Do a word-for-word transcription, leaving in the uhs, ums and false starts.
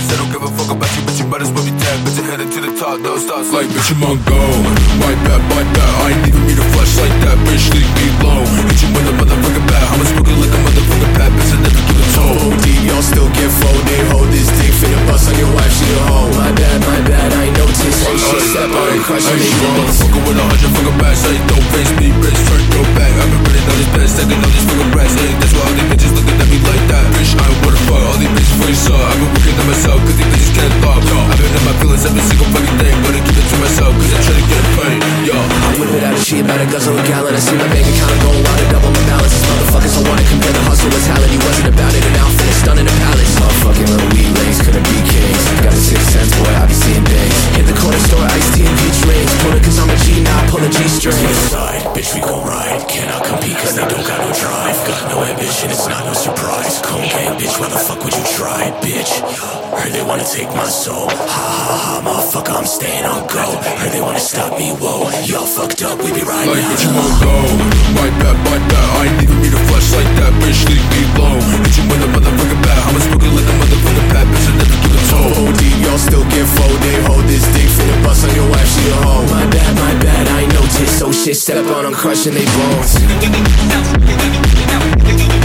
ass. I don't give a fuck about you, but you might as well be dead. Bitch, you're headed to the top, no stops. Like, bitch, I'm on go. Right back, right back. I ain't even need a flash like that. Bitch, leave me alone. Hit you with a motherfucking bat. I'm smoking like a motherfucking pat. Bitch, I never give a toe. O D, y'all still get fold. They hold this dick, finna bust on your wife, she a hoe. My bad, my bad, I ain't noticed. Say shit, step on and crush on these balls. Motherfucker with a hundred fucking bats. Say, don't face me, bitch, turn your back. I've been running on this bed, stacking on these fucking rats. Hey, that's why all these bitches looking at me like that. Bitch, I don't wanna fuck all these bitches for you saw. I've been working on myself, cause these bitches can't talk. Yo, I've been in my feelings every single fucking day. But I keep it to myself, cause I'm trying to get paid. Yo, I whip it out of shit, about a guzzle a gallon. I see my bank account go wild to double my balance. These motherfuckers don't wanna compare the hustle with talent. He wasn't about it, an outfit is done in a palace. Motherfucking little weed lanes, couldn't be kings. Got a sixth sense, boy, I be seeing things. Hit the corner store, iced tea and peach rings. Pull it cause I'm a G, now I pull a G-string. To the side, bitch, we gon' ride. Cannot compete cause they don't got no drive. Got no ambition, it's not no surprise. Cone gang, bitch, why the fuck would you try, bitch? Heard they wanna take my soul. Ha ha ha, motherfucker, I'm staying on go. Heard they wanna stop me, whoa. Y'all fucked up, we be riding like, out. bitch, I'm on go. Right back, right back. I ain't even need a flash like that. Bitch, leave me alone. Hit you with a motherfucking bat. I'm smoking like a motherfucking pat. Bitch, I never give a toe. O D, y'all still get fold. They hold this dick, finna bust on your wife, she a hoe. My bad, my bad, I ain't noticed. So shit, step on, I'm crushing they bones.